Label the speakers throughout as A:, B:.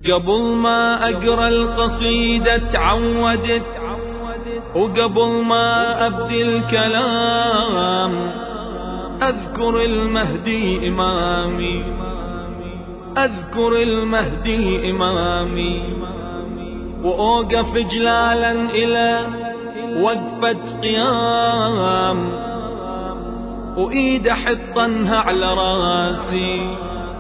A: قبل ما أقرأ القصيدة تعودت، وقبل ما أبدي الكلام أذكر المهدي إمامي، أذكر المهدي إمامي، وأوقف جلالا إلى وقفة قيام، وإيد أحطنها على راسي،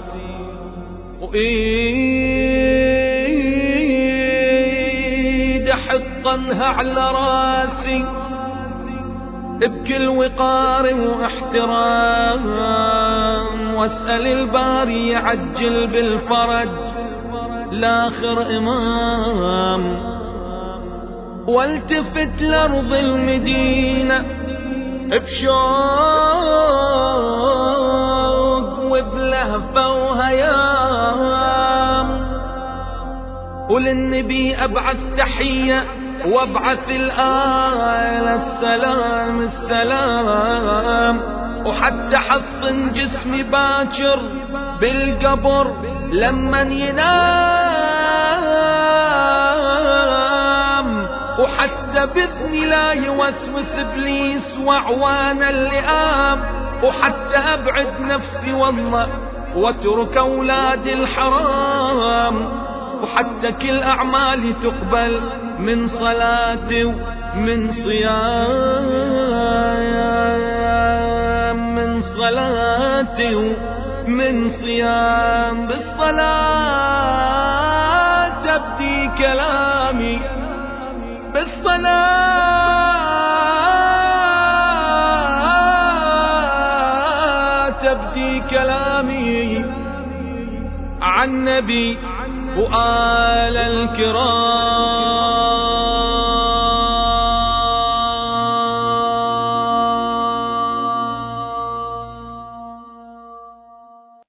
A: وإيد أحطنها على راسي بكل وقار واحترام، واسأل الباري يعجل بالفرج لاخر إمام، والتفت لأرض المدينة بشوق وبلهفة وهيام، وللنبي أبعث تحية وابعث الآية السلام السلام، وحتى حصن جسمي باكر بالقبر لمن ينام، وحتى بإذن لا يوسوس إبليس وعوان اللئام، وحتى أبعد نفسي والله واترك أولاد الحرام، وحتى كل أعمالي تقبل من صلاتي ومن صيام، من صلاتي ومن صيام، بالصلاة أبدي كلامي، بالصلاة أبدي كلامي عن نبي وآل الكرام.